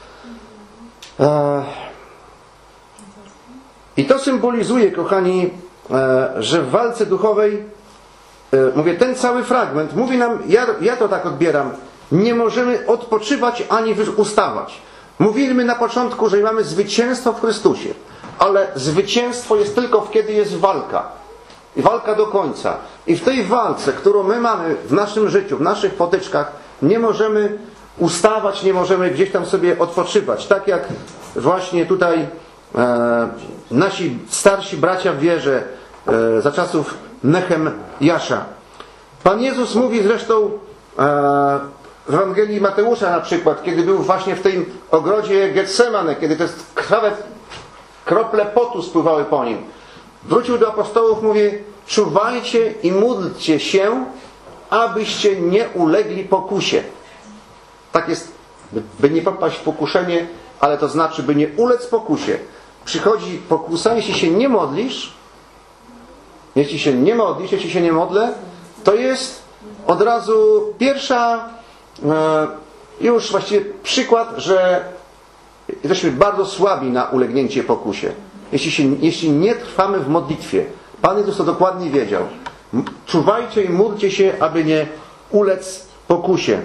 I to symbolizuje, kochani, że w walce duchowej, mówię, ten cały fragment mówi nam, ja, ja to tak odbieram, nie możemy odpoczywać ani ustawać. Mówiliśmy na początku, że mamy zwycięstwo w Chrystusie, ale zwycięstwo jest tylko kiedy jest walka. I walka do końca. I w tej walce, którą my mamy w naszym życiu, w naszych potyczkach, nie możemy ustawać, nie możemy gdzieś tam sobie odpoczywać. Tak jak właśnie tutaj e, nasi starsi bracia w wierze e, za czasów Nehemiasza. Pan Jezus mówi zresztą e, w Ewangelii Mateusza na przykład, kiedy był właśnie w tym ogrodzie Getsemane, kiedy te krwawe krople potu spływały po nim. Wrócił do apostołów, mówi: czuwajcie i módlcie się, abyście nie ulegli pokusie. Tak jest, by nie popaść w pokuszenie, ale to znaczy, by nie ulec pokusie. Przychodzi pokusa, jeśli się nie modlisz, jeśli się nie modlisz, jeśli się nie modlę, to jest od razu pierwsza e, już właściwie przykład, że jesteśmy bardzo słabi na ulegnięcie pokusie. Jeśli, się, jeśli nie trwamy w modlitwie. Pan Jezus to dokładnie wiedział. Czuwajcie i módlcie się, aby nie ulec pokusie.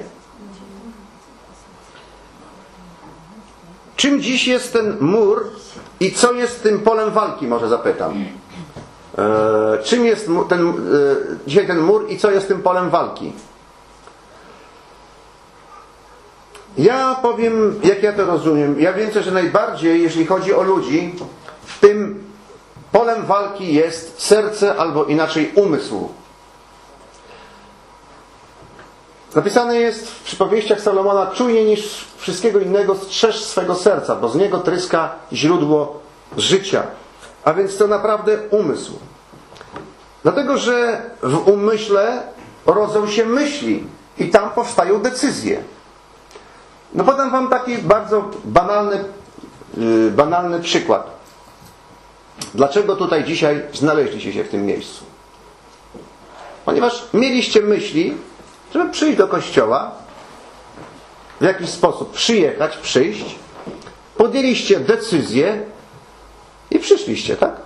Czym dziś jest ten mur i co jest tym polem walki, może zapytam. E, czym jest ten, e, dzisiaj ten mur i co jest tym polem walki? Ja powiem, jak ja to rozumiem. Ja wiem, że najbardziej, jeśli chodzi o ludzi, tym polem walki jest serce, albo inaczej umysł. Napisane jest w przypowieściach Salomona: czujniej niż wszystkiego innego strzeż swego serca, bo z niego tryska źródło życia. A więc to naprawdę umysł. Dlatego, że w umyśle rodzą się myśli i tam powstają decyzje. No podam wam taki bardzo banalny, yy, banalny przykład. Dlaczego tutaj dzisiaj znaleźliście się w tym miejscu? Ponieważ mieliście myśli, żeby przyjść do kościoła, w jakiś sposób przyjechać, przyjść, podjęliście decyzję i przyszliście, tak?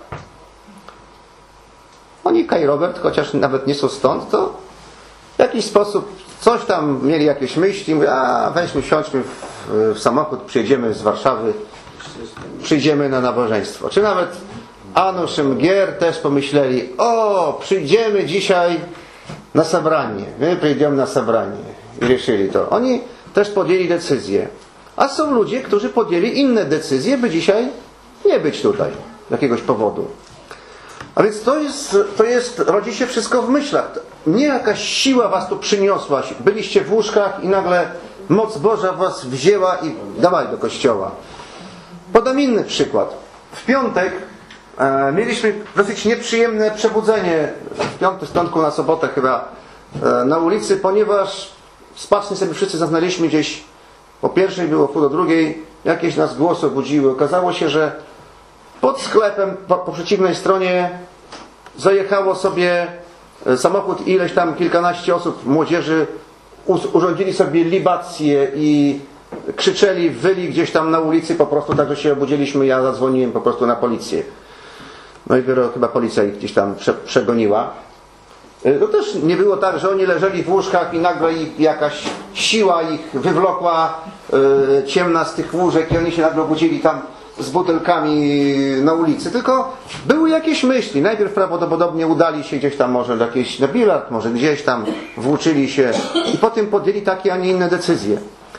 Monika i Robert, chociaż nawet nie są stąd, to w jakiś sposób coś tam mieli jakieś myśli, mówię, a weźmy, wsiądźmy w, w samochód, przyjedziemy z Warszawy, przyjdziemy na nabożeństwo. Czy nawet Anusz Mgier też pomyśleli, o, przyjdziemy dzisiaj na sabranie. My przyjdziemy na sabranie. I решили to. Oni też podjęli decyzję. A są ludzie, którzy podjęli inne decyzje, by dzisiaj nie być tutaj z jakiegoś powodu. A więc to jest, to jest, rodzi się wszystko w myślach. Nie jakaś siła was tu przyniosła. Byliście w łóżkach i nagle moc Boża was wzięła i dawaj do kościoła. Podam inny przykład. W piątek e, mieliśmy dosyć nieprzyjemne przebudzenie, w piątek, w piątku na sobotę chyba, e, na ulicy, ponieważ spacznie sobie wszyscy zaznaliśmy gdzieś, po pierwszej było pół do drugiej, jakieś nas głosy obudziły. Okazało się, że pod sklepem po, po przeciwnej stronie zajechało sobie samochód i ileś tam kilkanaście osób, młodzieży, urządzili sobie libację i krzyczeli, wyli gdzieś tam na ulicy po prostu, także się obudziliśmy, ja zadzwoniłem po prostu na policję. No i dopiero chyba policja ich gdzieś tam prze, przegoniła. To też nie było tak, że oni leżeli w łóżkach i nagle ich jakaś siła ich wywlokła, yy, ciemna z tych łóżek i oni się nagle obudzili tam z butelkami na ulicy, tylko były jakieś myśli. Najpierw prawdopodobnie udali się gdzieś tam może jakieś na bilard, może gdzieś tam włóczyli się i potem podjęli takie, a nie inne decyzje.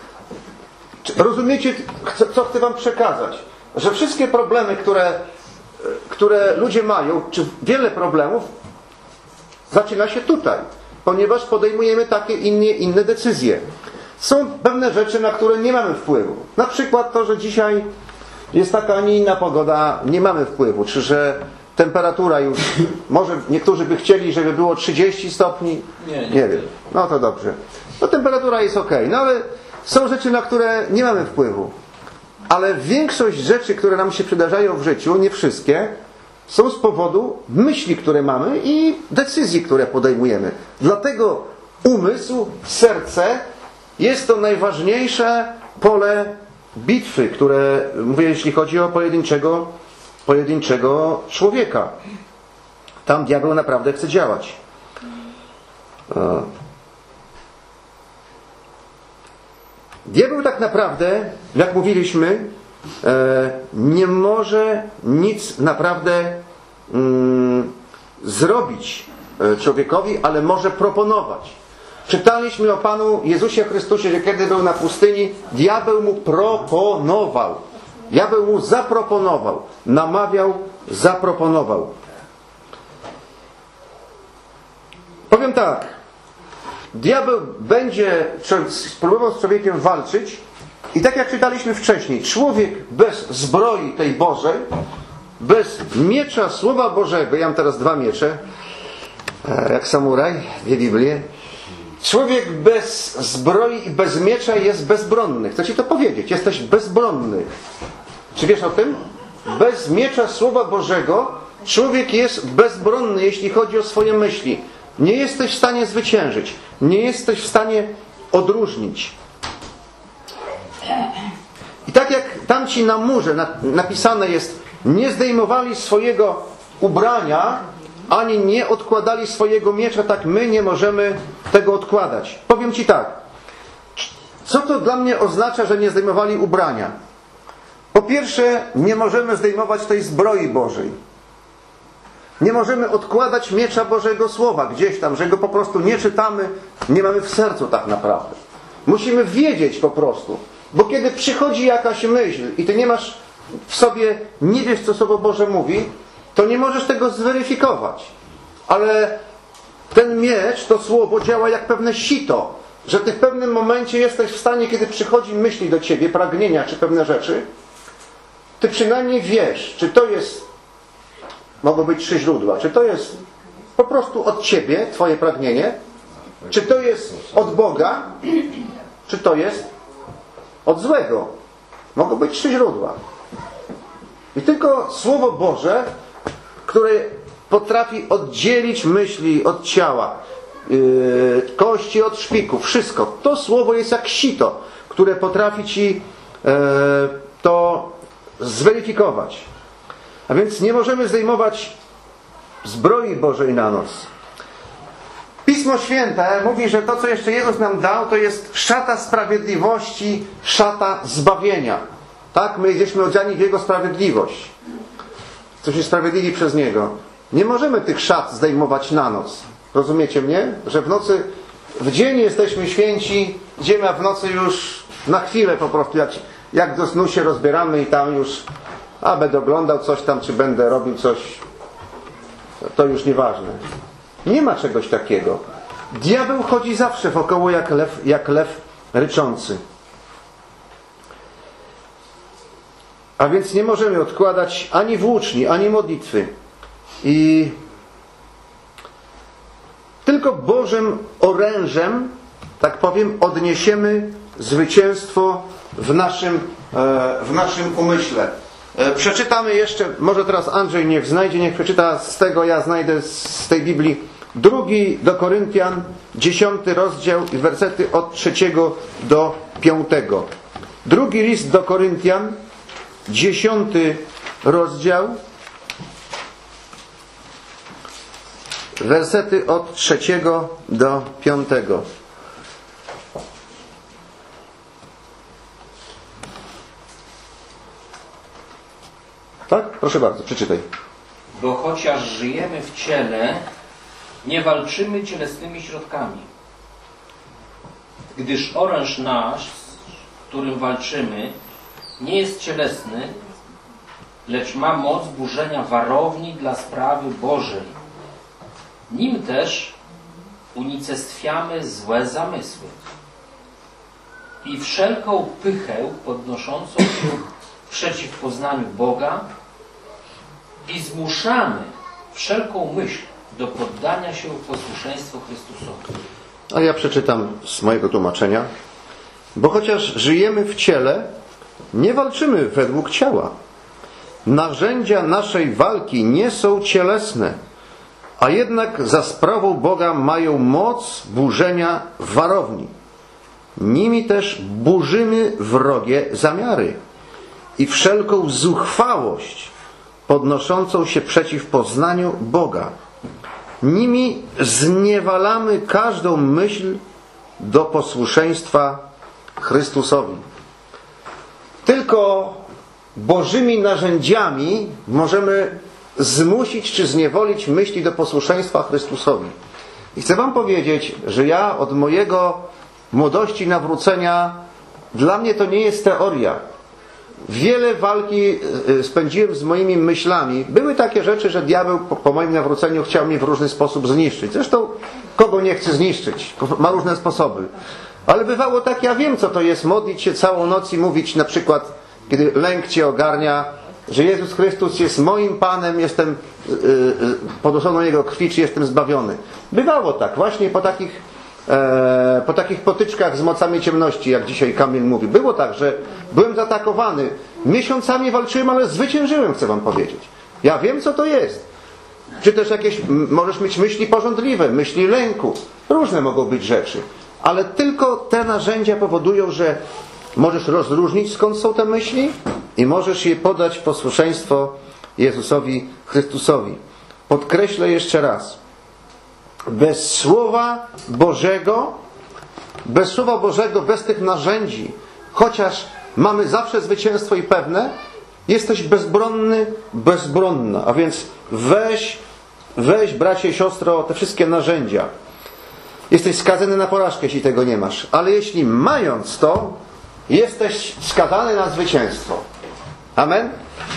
Rozumiecie, co chcę wam przekazać? Że wszystkie problemy, które, które ludzie mają, czy wiele problemów, zaczyna się tutaj, ponieważ podejmujemy takie inne, inne decyzje. Są pewne rzeczy, na które nie mamy wpływu. Na przykład to, że dzisiaj jest taka, a nie inna pogoda, nie mamy wpływu. Czy że temperatura już, może niektórzy by chcieli, żeby było trzydzieści stopni? Nie, nie, nie wiem. No to dobrze. No temperatura jest okej. No ale są rzeczy, na które nie mamy wpływu. Ale większość rzeczy, które nam się przydarzają w życiu, nie wszystkie, są z powodu myśli, które mamy i decyzji, które podejmujemy. Dlatego umysł, serce jest to najważniejsze pole bitwy, które, mówię, jeśli chodzi o pojedynczego, pojedynczego człowieka. Tam diabeł naprawdę chce działać. Diabeł tak naprawdę, jak mówiliśmy, nie może nic naprawdę mm, zrobić człowiekowi, ale może proponować. Czytaliśmy o Panu Jezusie Chrystusie, że kiedy był na pustyni, diabeł mu proponował. Diabeł mu zaproponował. Namawiał, zaproponował. Powiem tak. Diabeł będzie spróbował z człowiekiem walczyć i tak jak czytaliśmy wcześniej, człowiek bez zbroi tej Bożej, bez miecza Słowa Bożego, ja mam teraz dwa miecze, jak samuraj, dwie Biblie, człowiek bez zbroi i bez miecza jest bezbronny. Chcę Ci to powiedzieć, jesteś bezbronny. Czy wiesz o tym? Bez miecza Słowa Bożego człowiek jest bezbronny, jeśli chodzi o swoje myśli. Nie jesteś w stanie zwyciężyć. Nie jesteś w stanie odróżnić. I tak jak tamci na murze napisane jest, nie zdejmowali swojego ubrania, ani nie odkładali swojego miecza, tak my nie możemy tego odkładać. Powiem Ci tak. Co to dla mnie oznacza, że nie zdejmowali ubrania? Po pierwsze, nie możemy zdejmować tej zbroi Bożej. Nie możemy odkładać miecza Bożego Słowa gdzieś tam, że go po prostu nie czytamy, nie mamy w sercu tak naprawdę. Musimy wiedzieć po prostu. Bo kiedy przychodzi jakaś myśl i ty nie masz w sobie, nie wiesz, co Słowo Boże mówi, to nie możesz tego zweryfikować. Ale ten miecz, to Słowo działa jak pewne sito, że ty w pewnym momencie jesteś w stanie, kiedy przychodzi myśli do ciebie, pragnienia czy pewne rzeczy, ty przynajmniej wiesz, czy to jest, mogą być trzy źródła, czy to jest po prostu od ciebie, twoje pragnienie, czy to jest od Boga, czy to jest od złego. Mogą być trzy źródła. I tylko Słowo Boże, które potrafi oddzielić myśli od ciała, yy, kości od szpiku, wszystko. To Słowo jest jak sito, które potrafi ci yy, to zweryfikować. A więc nie możemy zdejmować zbroi Bożej na noc. Pismo Święte mówi, że to, co jeszcze Jezus nam dał, to jest szata sprawiedliwości, szata zbawienia. Tak? My jesteśmy odziani w Jego sprawiedliwość. Jesteśmy sprawiedliwi przez Niego. Nie możemy tych szat zdejmować na noc. Rozumiecie mnie? Że w nocy, w dzień jesteśmy święci, idziemy, a w nocy już na chwilę po prostu, jak, jak do snu się rozbieramy i tam już, a będę oglądał coś tam, czy będę robił coś, to już nieważne. Nie ma czegoś takiego. Diabeł chodzi zawsze wokoło jak lew, jak lew ryczący. A więc nie możemy odkładać ani włóczni, ani modlitwy. I tylko Bożym orężem, tak powiem, odniesiemy zwycięstwo w naszym, w naszym umyśle. Przeczytamy jeszcze, może teraz Andrzej niech znajdzie, niech przeczyta z tego, ja znajdę z tej Biblii, drugi do Koryntian, dziesiąty rozdział i wersety od trzeciego do piątego. Drugi list do Koryntian, dziesiąty rozdział, wersety od trzeciego do piątego. Tak? Proszę bardzo, przeczytaj. Bo chociaż żyjemy w ciele, nie walczymy cielesnymi środkami. Gdyż oręż nasz, którym walczymy, nie jest cielesny, lecz ma moc burzenia warowni dla sprawy Bożej. Nim też unicestwiamy złe zamysły i wszelką pychę podnoszącą się przeciw poznaniu Boga i zmuszamy wszelką myśl do poddania się posłuszeństwu Chrystusowi. A ja przeczytam z mojego tłumaczenia. Bo chociaż żyjemy w ciele, nie walczymy według ciała. Narzędzia naszej walki nie są cielesne, a jednak za sprawą Boga mają moc burzenia warowni. Nimi też burzymy wrogie zamiary i wszelką zuchwałość podnoszącą się przeciw poznaniu Boga. Nimi zniewalamy każdą myśl do posłuszeństwa Chrystusowi. Tylko Bożymi narzędziami możemy zmusić czy zniewolić myśli do posłuszeństwa Chrystusowi. I chcę wam powiedzieć, że ja od mojego młodości nawrócenia, dla mnie to nie jest teoria. Wiele walki spędziłem z moimi myślami. Były takie rzeczy, że diabeł po, po moim nawróceniu chciał mnie w różny sposób zniszczyć. Zresztą kogo nie chce zniszczyć? Ma różne sposoby. Ale bywało tak, ja wiem co to jest modlić się całą noc i mówić na przykład, kiedy lęk cię ogarnia, że Jezus Chrystus jest moim Panem, jestem yy, yy, pod osobą Jego krwi, czy jestem zbawiony. Bywało tak, właśnie po takich, e, po takich potyczkach z mocami ciemności, jak dzisiaj Kamil mówi. Było tak, że byłem zaatakowany. Miesiącami walczyłem, ale zwyciężyłem, chcę wam powiedzieć. Ja wiem, co to jest. Czy też jakieś, możesz mieć myśli pożądliwe, myśli lęku. Różne mogą być rzeczy. Ale tylko te narzędzia powodują, że możesz rozróżnić, skąd są te myśli i możesz je podać w posłuszeństwo Jezusowi Chrystusowi. Podkreślę jeszcze raz. Bez Słowa Bożego, bez Słowa Bożego, bez tych narzędzi, chociaż mamy zawsze zwycięstwo i pewne, jesteś bezbronny, bezbronna. A więc weź, weź bracie i siostro, te wszystkie narzędzia. Jesteś skazany na porażkę, jeśli tego nie masz. Ale jeśli mając to, jesteś skazany na zwycięstwo. Amen?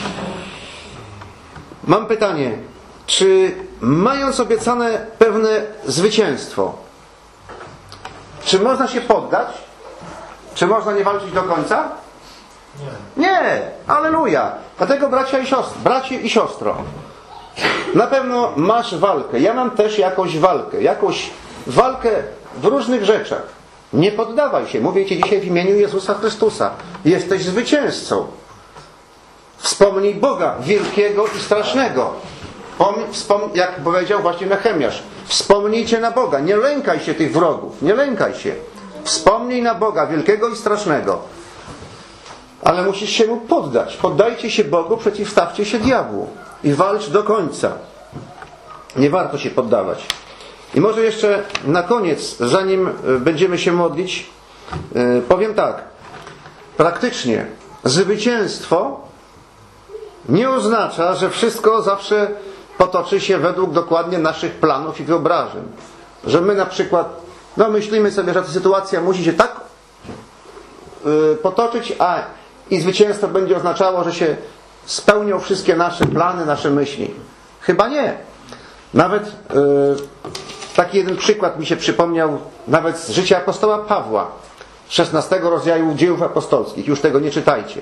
Mam pytanie. Czy mając obiecane pewne zwycięstwo, czy można się poddać? Czy można nie walczyć do końca? Nie. Nie. Alleluja. Dlatego bracia i siostry, bracie i siostro, na pewno masz walkę. Ja mam też jakąś walkę. Jakąś walkę w różnych rzeczach. Nie poddawaj się. Mówię Ci dzisiaj w imieniu Jezusa Chrystusa. Jesteś zwycięzcą. Wspomnij Boga wielkiego i strasznego. Wspom- jak powiedział właśnie Nehemiasz. Wspomnijcie na Boga. Nie lękaj się tych wrogów. Nie lękaj się. Wspomnij na Boga wielkiego i strasznego. Ale musisz się Mu poddać. Poddajcie się Bogu, przeciwstawcie się diabłu. I walcz do końca. Nie warto się poddawać. I może jeszcze na koniec, zanim będziemy się modlić, powiem tak. Praktycznie zwycięstwo nie oznacza, że wszystko zawsze potoczy się według dokładnie naszych planów i wyobrażeń. Że my na przykład, no myślimy sobie, że ta sytuacja musi się tak yy, potoczyć, a i zwycięstwo będzie oznaczało, że się spełnią wszystkie nasze plany, nasze myśli. Chyba nie. Nawet yy, taki jeden przykład mi się przypomniał nawet z życia apostoła Pawła, szesnastego rozdziału Dziejów Apostolskich. Już tego nie czytajcie.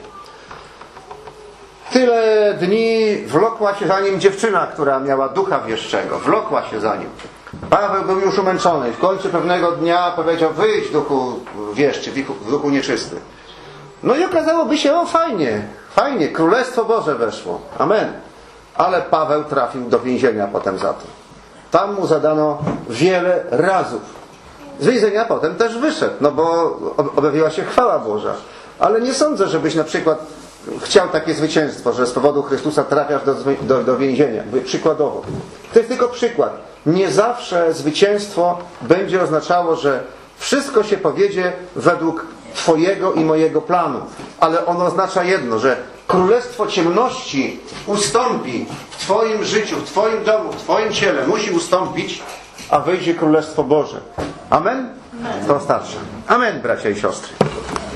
Tyle dni wlokła się za nim dziewczyna, która miała ducha wieszczego. Wlokła się za nim. Paweł był już umęczony. W końcu pewnego dnia powiedział: wyjdź, duchu wieszczy, w duchu nieczysty. No i okazałoby się, o fajnie, fajnie, Królestwo Boże weszło. Amen. Ale Paweł trafił do więzienia potem za to. Tam mu zadano wiele razów. Z więzienia potem też wyszedł, no bo objawiła się chwała Boża. Ale nie sądzę, żebyś na przykład chciał takie zwycięstwo, że z powodu Chrystusa trafiasz do, do, do więzienia. Mówię przykładowo. To jest tylko przykład. Nie zawsze zwycięstwo będzie oznaczało, że wszystko się powiedzie według Twojego i mojego planu. Ale ono oznacza jedno, że królestwo ciemności ustąpi w Twoim życiu, w Twoim domu, w Twoim ciele. Musi ustąpić, a wyjdzie Królestwo Boże. Amen? To starsze. Amen, bracia i siostry.